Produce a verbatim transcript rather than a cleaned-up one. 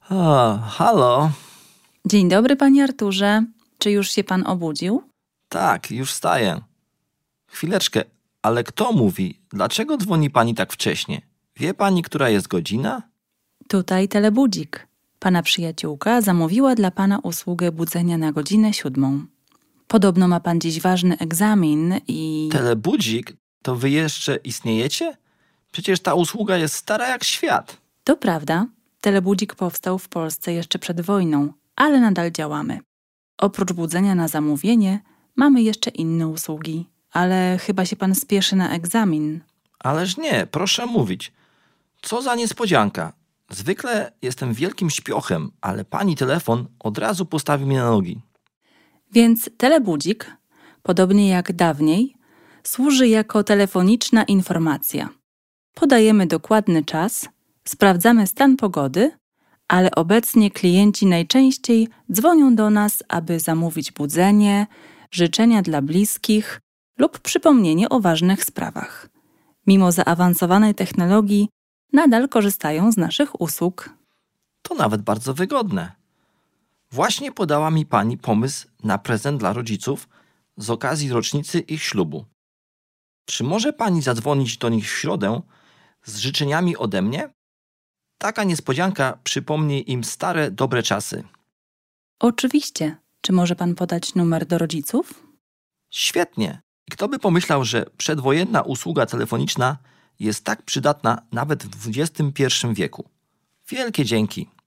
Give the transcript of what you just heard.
O, halo? Dzień dobry, panie Arturze. Czy już się pan obudził? Tak, już wstaję. Chwileczkę, ale kto mówi? Dlaczego dzwoni pani tak wcześnie? Wie pani, która jest godzina? Tutaj telebudzik. Pana przyjaciółka zamówiła dla pana usługę budzenia na godzinę siódmą. Podobno ma pan dziś ważny egzamin i... Telebudzik? To wy jeszcze istniejecie? Przecież ta usługa jest stara jak świat. To prawda. Telebudzik powstał w Polsce jeszcze przed wojną, ale nadal działamy. Oprócz budzenia na zamówienie mamy jeszcze inne usługi, ale chyba się pan spieszy na egzamin. Ależ nie, proszę mówić. Co za niespodzianka. Zwykle jestem wielkim śpiochem, ale pani telefon od razu postawi mnie na nogi. Więc telebudzik, podobnie jak dawniej, służy jako telefoniczna informacja. Podajemy dokładny czas, sprawdzamy stan pogody, ale obecnie klienci najczęściej dzwonią do nas, aby zamówić budzenie, życzenia dla bliskich lub przypomnienie o ważnych sprawach. Mimo zaawansowanej technologii nadal korzystają z naszych usług. To nawet bardzo wygodne. Właśnie podała mi pani pomysł na prezent dla rodziców z okazji rocznicy ich ślubu. Czy może pani zadzwonić do nich w środę z życzeniami ode mnie? Taka niespodzianka przypomni im stare, dobre czasy. Oczywiście. Czy może pan podać numer do rodziców? Świetnie. I kto by pomyślał, że przedwojenna usługa telefoniczna jest tak przydatna nawet w dwudziestym pierwszym wieku. Wielkie dzięki.